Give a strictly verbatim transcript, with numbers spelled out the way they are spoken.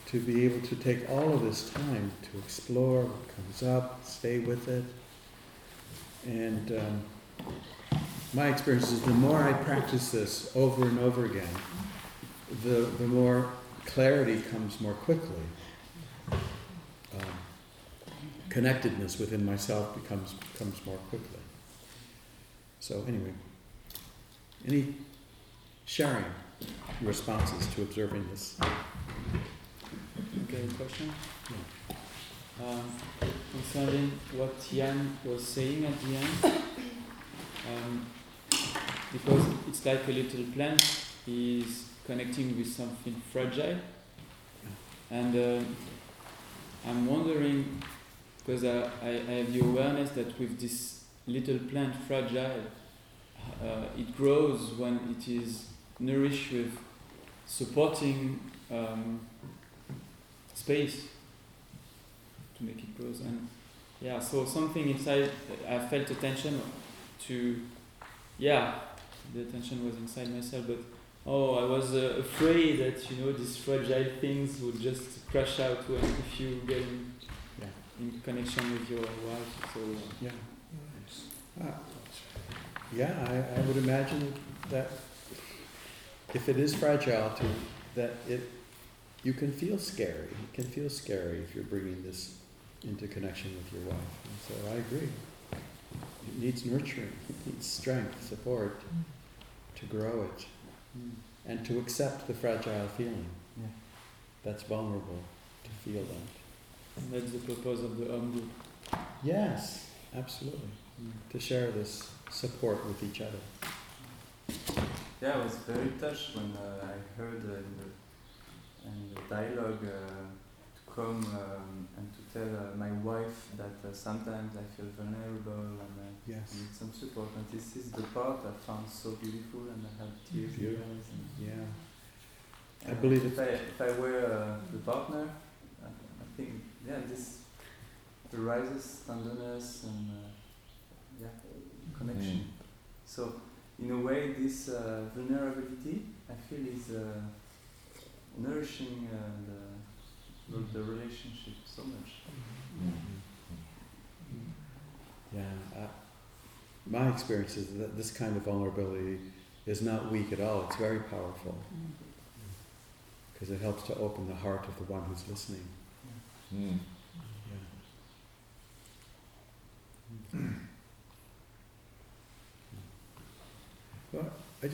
to be able to take all of this time to explore what comes up, stay with it. And um, my experience is the more I practice this over and over again, the, the more clarity comes more quickly. Um, connectedness within myself becomes becomes more quickly. So anyway, any sharing responses to observing this? Okay, question? Yeah. Um, concerning what Jan was saying at the end, um, because it's like a little plant is connecting with something fragile, and uh, I'm wondering, because I, I, I have the awareness that with this little plant fragile, uh, it grows when it is nourished with supporting um, space to make it grow. And yeah, so something inside, I felt a tension to, yeah, the tension was inside myself, but oh, I was uh, afraid that, you know, these fragile things would just crash out when if you get in, yeah, in connection with your wife. So uh, yeah, uh, yeah, I, I would imagine that if it is fragile, to that it you can feel scary. It can feel scary if you're bringing this into connection with your wife. And so I agree. It needs nurturing. It needs strength, support to grow it. Mm. And to accept the fragile feeling. Yeah. That's vulnerable to feel that. And that's the purpose of the Om group. Yes, absolutely. Mm. To share this support with each other. Yeah, I was very touched when uh, I heard uh, in, the, in the dialogue uh, to come um, and to tell uh, my wife that uh, sometimes I feel vulnerable and uh, yes. need some support. And this is the part I found so beautiful, and I had tears in my eyes. Yeah, I and believe if it. I, if I were uh, the partner, I, I think yeah, this arises tenderness and uh, yeah, connection. Mm. So. In a way, this uh, vulnerability, I feel, is uh, nourishing uh, the, mm-hmm. the relationship so much. Mm-hmm. Yeah, uh, my experience is that this kind of vulnerability is not weak at all. It's very powerful because it helps to open the heart of the one who's listening. Yeah. Mm. Yeah.